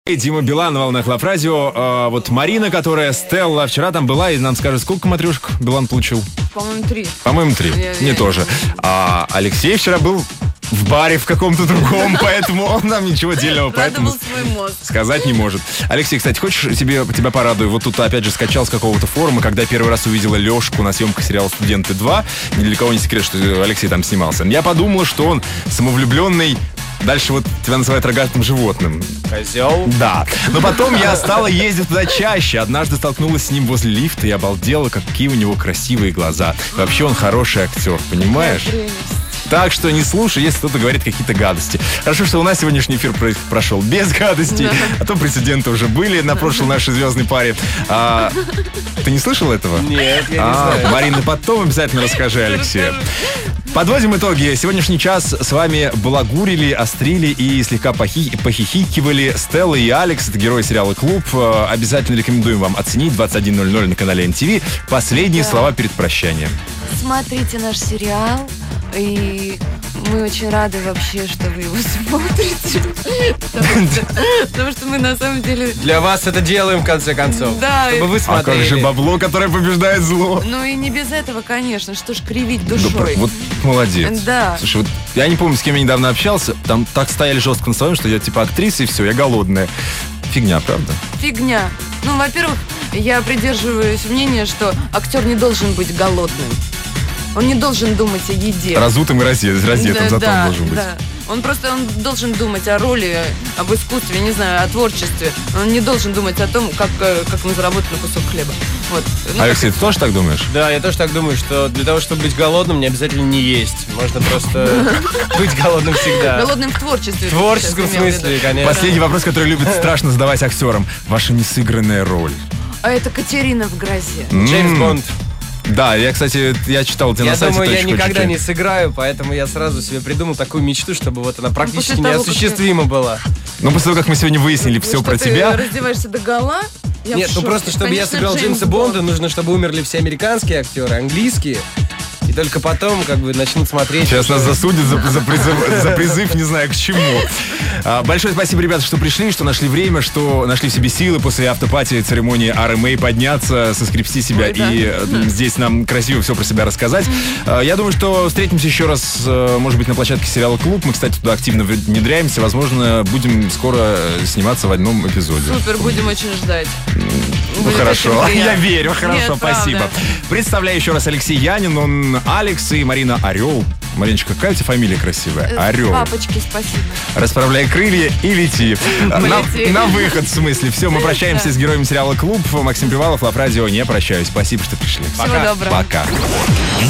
Дима Билан на волнах Лав Радио. Вот Марина, которая Стелла, вчера там была, и нам скажет, сколько матрешек Билан получил? По-моему, 3. По-моему, 3. Не тоже. А Алексей вчера был в баре в каком-то другом, поэтому он нам ничего дельного поэтому сказать не может. Алексей, кстати, хочешь, тебя порадую? Вот тут опять же скачал с какого-то форума, когда первый раз увидела Лешку на съемках сериала «Студенты 2». Ни для кого не секрет, что Алексей там снимался. Я подумала, что он самовлюбленный. Дальше вот тебя называют рогатым животным. Козел? Да. Но потом я стала ездить туда чаще. Однажды столкнулась с ним возле лифта и обалдела, какие у него красивые глаза. Вообще он хороший актер, понимаешь? Так что не слушай, если кто-то говорит какие-то гадости. Хорошо, что у нас сегодняшний эфир прошел без гадостей, а то прецеденты уже были на прошлой нашей звездной паре. Ты не слышал этого? Нет, я не знаю. Марина, потом обязательно расскажи Алексею. Подводим итоги. Сегодняшний час с вами балагурили, острили и слегка похихикивали Стелла и Алекс. Это герои сериала «Клуб». Обязательно рекомендуем вам оценить 21:00 на канале MTV. Последние слова перед прощанием. Смотрите наш сериал. И мы очень рады вообще, что вы его смотрите. Потому что мы на самом деле... Для вас это делаем, в конце концов. Да. Чтобы вы смотрели. А как же бабло, которое побеждает зло? Ну и не без этого, конечно. Что ж кривить душой. Вот молодец. Да. Слушай, вот я не помню, с кем я недавно общался. Там так стояли жестко на своем, что я типа актриса и все, я голодная. Фигня, правда? Фигня. Ну, во-первых, я придерживаюсь мнения, что актер не должен быть голодным. Он не должен думать о еде. Разутым и раздетым, зато он должен быть. Да. Он должен думать о роли, об искусстве, не знаю, о творчестве. Он не должен думать о том, как мы заработаем на кусок хлеба. Вот. Алексей, ты тоже так думаешь? Да, я тоже так думаю, что для того, чтобы быть голодным, не обязательно не есть. Можно просто быть голодным всегда. Голодным в творчестве. В творческом смысле, конечно. Последний вопрос, который любят страшно задавать актерам. Ваша несыгранная роль. А это Катерина в грозе. Джеймс Бонд. Да, я, кстати, читал тебя на сайте. Я думаю, я никогда не сыграю, поэтому я сразу себе придумал такую мечту, чтобы вот она практически неосуществима была. Ну, после того, как мы сегодня выяснили все про тебя... Ты раздеваешься догола? Нет, ну просто, чтобы я сыграл Джеймса Бонда, нужно, чтобы умерли все американские актеры, английские. И только потом, начнут смотреть. Сейчас нас засудят за призыв, не знаю к чему. Большое спасибо, ребята, что пришли, что нашли время, что нашли в себе силы после автопати церемонии RMA подняться, соскрепсти себя и здесь нам красиво все про себя рассказать. Я думаю, что встретимся еще раз, может быть, на площадке сериала «Клуб». Мы, кстати, туда активно внедряемся. Возможно, будем скоро сниматься в одном эпизоде. Супер, будем очень ждать. Ну, хорошо, я верю, хорошо, Нет, спасибо. правда. Представляю еще раз Алексей Янин, он Алекс и Марина Орел. Мариночка, какая у тебя фамилия красивая? Орел. Папочки, спасибо. Расправляй крылья и лети. На выход, в смысле. Все, мы прощаемся с героем сериала «Клуб». Максим Привалов, Лав Радио. Не прощаюсь. Спасибо, что пришли. Всего доброго. Пока.